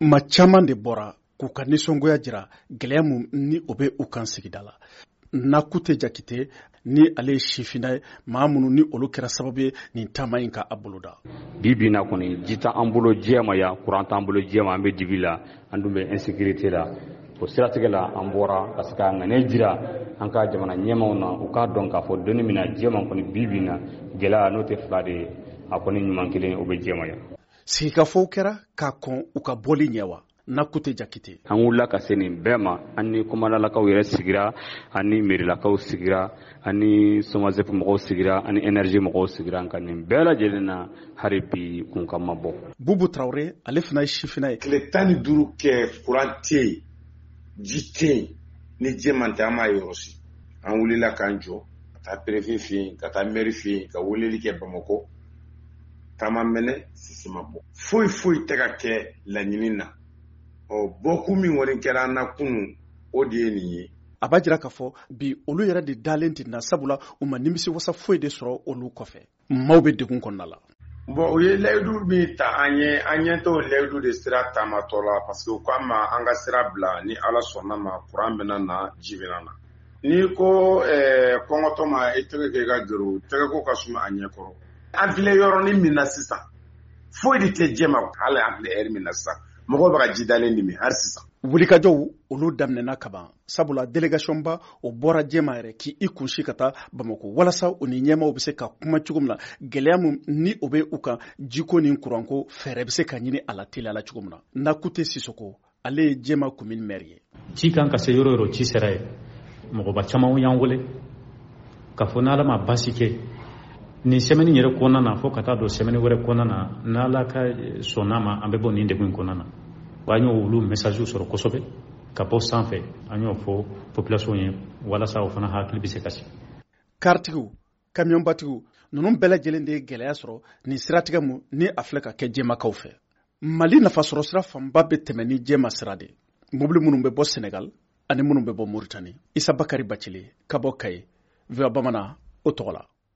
ma caman de bɔra k'u ka nisɔngoya jira gɛlɛya mun ni o bɛ u kan sigida la. Nakute Jakite ni ale sifina ye maa minnu ni olu kɛra sababu ye nin taama in ka a boloda. Bibi na kɔni ji t'an bolo jɛma ya courant t'an bolo jɛma an bɛ dibi la an dun bɛ insécurité la o siratigɛ la an bɔra ka se ka ŋaniya jira an ka jamana ɲɛmaw na u k'a dɔn k'a fɔ donni min na jɛma kɔni bibi na gɛlɛya n'o tɛ fila de ye a kɔni ɲuman kelen o bɛ jɛma ya. Sigikafɔw kɛra k'a kɔn u ka bɔli ɲɛ wa? Nakute Jakite. An wulila ka se nin bɛɛ ma an ni komadalakaw yɛrɛ sigira an ni merilakaw sigira an ni SOMAZEP mɔgɔw sigira an ni énergie mɔgɔw sigira ka nin bɛɛ lajɛlen na hali bi kun ka ma bɔ. Bubu Traoré ale fana ye sifina ye. Tile 15 kɛ courant tɛ yen ji tɛ yen ni jɛ man tɛ an m'a yɔrɔ si. An wulila k'an jɔ ka taa préfet fɛ yen ka taa maire fɛ yen ka weleli kɛ Bamakɔ taama mɛnɛ sisi ma bɔ. Foyi tɛ ka kɛ laɲini na. Bɔkun min wari kɛra an na kunun o de ye nin ye. A b'a jira k'a fɔ bi olu yɛrɛ de dalen tɛ na sabula u ma nimisi wasa foyi de sɔrɔ olu kɔfɛ. Maaw bɛ degun kɔnɔna la. Bon u ye layidu min ta an ɲɛ t'o layidu de sira taamatɔ la parce que u k'an ma an ka sira bila ni Ala sɔnna ma courant bɛna na ji bɛna na. N'i ko kɔngɔtɔ ma i tɛgɛ kɛ i ka juru tɛgɛko ka suma a ɲɛkɔrɔ. An filɛ yɔrɔnin min na sisan foyi de tɛ jɛ ma hali an filɛ heure min na sisan. Mɔgɔw bɛ ka ji dalen dimi hali sisan. Wulikajɔw olu daminɛna kaban sabula délégation ba o bɔra jɛma yɛrɛ k'i kunsi ka taa Bamako walasa u ni ɲɛmaw bɛ se ka kuma cogo min na gɛlɛya mun ni o bɛ u kan jiko ni kuranko fɛɛrɛ bɛ se ka ɲini a la teliya la cogo min na. Nakute Sisoko ale ye jɛma commune maire ye. Ci kan ka se yɔrɔ yɔrɔ ci sera ye mɔgɔba caman y'an wele ka fɔ n'Ala ma basi kɛ nin semaine yɛrɛ kɔnɔna na fo ka taa don semaine wɛrɛ kɔnɔna na n'Ala ka sɔnna ma an bɛ bɔ nin degun in kɔnɔna na. An y'o olu message sɔrɔ kosɛbɛ ka bɔ sanfɛ an y'o fɔ population ye walasa o fana hakili bɛ se ka sigi. Kartigiw kamiyɔnbatigiw ninnu bɛɛ lajɛlen de ye gɛlɛya sɔrɔ nin siratigɛ mun ni a filɛ ka kɛ jɛmakaw fɛ. Mali nafasɔrɔ sira fanba bɛ tɛmɛ ni jɛma sira de mobili minnu bɛ bɔ Sénégal ani minnu bɛ bɔ Mauritanie. Isa Bakari Bacili ka bɔ Kayi VOA Bamanan o tɔgɔ la.